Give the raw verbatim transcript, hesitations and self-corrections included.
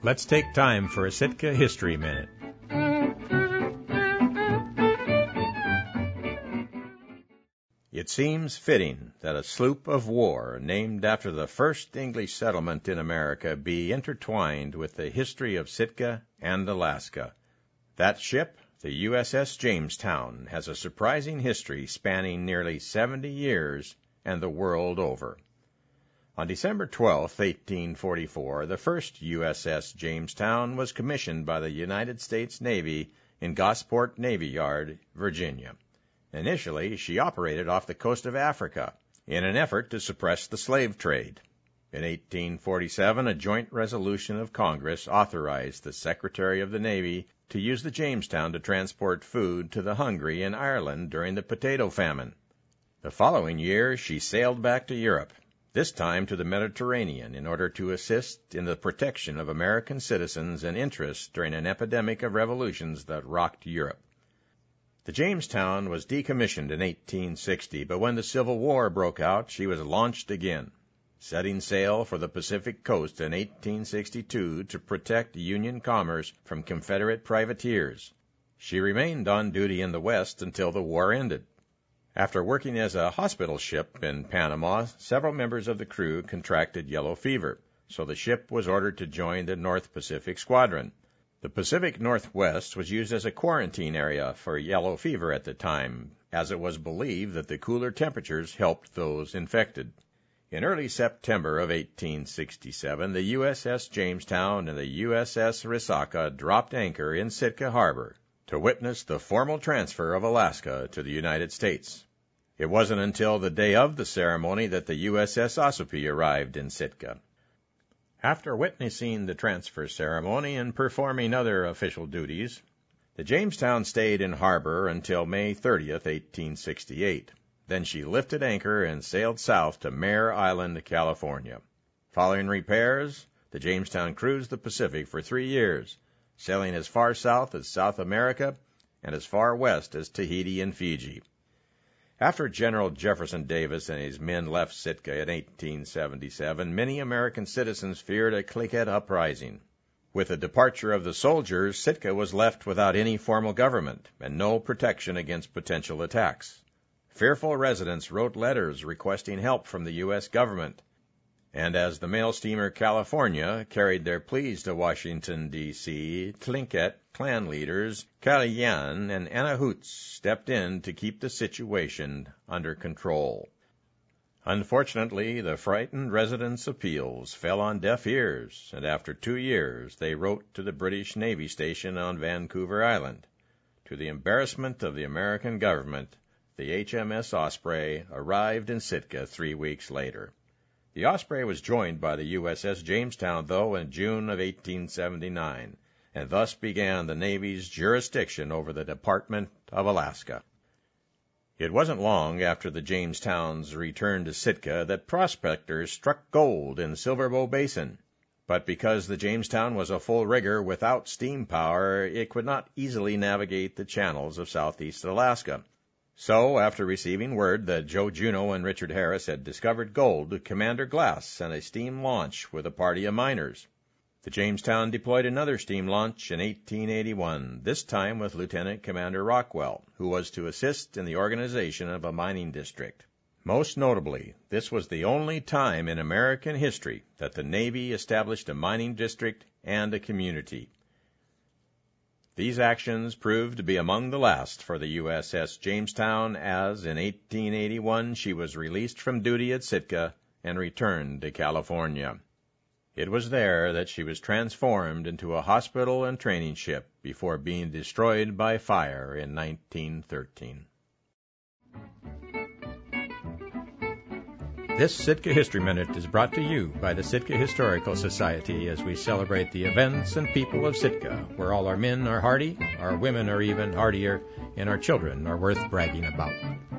Let's take time for a Sitka History Minute. It seems fitting that a sloop of war named after the first English settlement in America be intertwined with the history of Sitka and Alaska. That ship, the U S S Jamestown, has a surprising history spanning nearly seventy years and the world over. On December twelfth, eighteen forty-four, the first U S S Jamestown was commissioned by the United States Navy in Gosport Navy Yard, Virginia. Initially, she operated off the coast of Africa in an effort to suppress the slave trade. In eighteen forty-seven, a joint resolution of Congress authorized the Secretary of the Navy to use the Jamestown to transport food to the hungry in Ireland during the potato famine. The following year, she sailed back to Europe, this time to the Mediterranean, in order to assist in the protection of American citizens and interests during an epidemic of revolutions that rocked Europe. The Jamestown was decommissioned in eighteen sixty, but when the Civil War broke out, she was launched again, setting sail for the Pacific coast in eighteen sixty-two to protect Union commerce from Confederate privateers. She remained on duty in the West until the war ended. After working as a hospital ship in Panama, several members of the crew contracted yellow fever, so the ship was ordered to join the North Pacific Squadron. The Pacific Northwest was used as a quarantine area for yellow fever at the time, as it was believed that the cooler temperatures helped those infected. In early September of eighteen sixty-seven, the U S S Jamestown and the U S S Resaca dropped anchor in Sitka Harbor to witness the formal transfer of Alaska to the United States. It wasn't until the day of the ceremony that the U S S Ossipee arrived in Sitka. After witnessing the transfer ceremony and performing other official duties, the Jamestown stayed in harbor until May thirtieth, eighteen sixty-eight. Then she lifted anchor and sailed south to Mare Island, California. Following repairs, the Jamestown cruised the Pacific for three years, sailing as far south as South America and as far west as Tahiti and Fiji. After General Jefferson Davis and his men left Sitka in eighteen seventy-seven, many American citizens feared a Cliquette uprising. With the departure of the soldiers, Sitka was left without any formal government and no protection against potential attacks. Fearful residents wrote letters requesting help from the U S government, and as the mail steamer California carried their pleas to Washington, D C, Tlingit clan leaders Kaliyan and Anahoots stepped in to keep the situation under control. Unfortunately, the frightened residents' appeals fell on deaf ears, and after two years they wrote to the British Navy station on Vancouver Island. To the embarrassment of the American government, the H M S Osprey arrived in Sitka three weeks later. The Osprey was joined by the U S S Jamestown, though, in June of eighteen seventy-nine, and thus began the Navy's jurisdiction over the Department of Alaska. It wasn't long after the Jamestown's return to Sitka that prospectors struck gold in Silver Bow Basin, but because the Jamestown was a full rigger without steam power, it could not easily navigate the channels of southeast Alaska. So, after receiving word that Joe Juneau and Richard Harris had discovered gold, Commander Glass sent a steam launch with a party of miners. The Jamestown deployed another steam launch in eighteen eighty-one, this time with Lieutenant Commander Rockwell, who was to assist in the organization of a mining district. Most notably, this was the only time in American history that the Navy established a mining district and a community. These actions proved to be among the last for the U S S Jamestown, as in eighteen eighty-one she was released from duty at Sitka and returned to California. It was there that she was transformed into a hospital and training ship before being destroyed by fire in nineteen thirteen. This Sitka History Minute is brought to you by the Sitka Historical Society as we celebrate the events and people of Sitka, where all our men are hardy, our women are even hardier, and our children are worth bragging about.